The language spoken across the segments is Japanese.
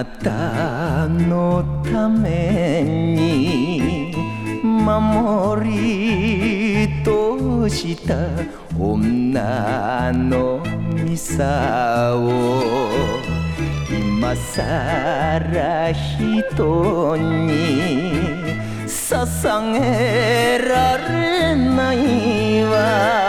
なたのために守りとした女のミサを今さら人に捧げられないわ。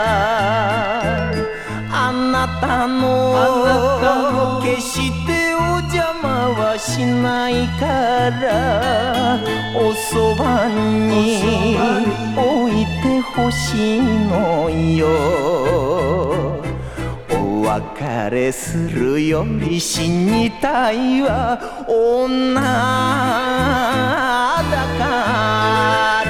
あなたの決してお邪魔はしないからおそばに置いてほしいのよ。お別れするより死にたいわ女だから。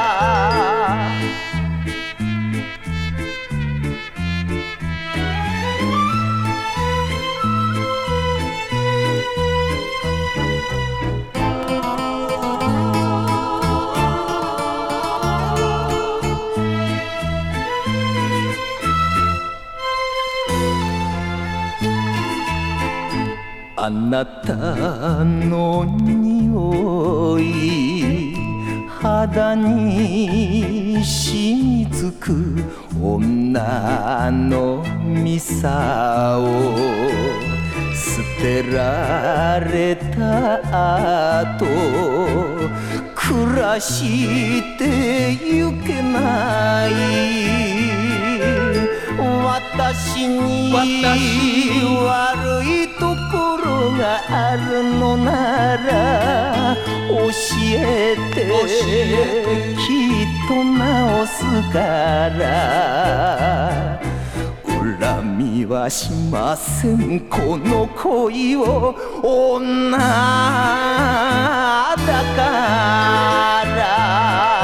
あなたの匂い肌に染みつく女のミサを捨てられた後暮らしてゆけない私に悪いところがあるのなら教えてきっと直すから恨みはしませんこの恋を女だから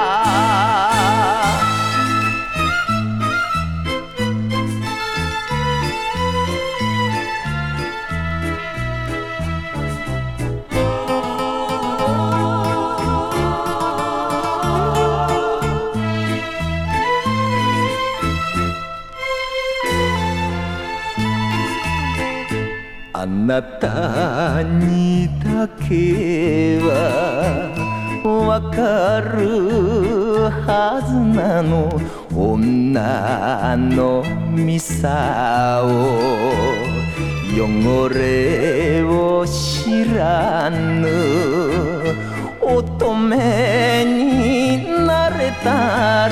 あなたにだけはわかるはずなの女のミサを汚れを知らぬ乙女になれた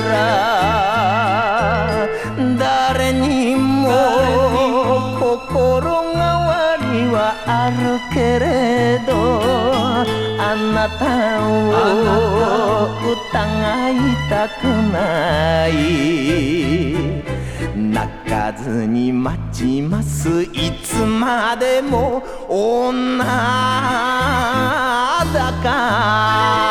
ら誰にも心はあるけれどあなたを疑いたくない泣かずに待ちますいつまでも女だから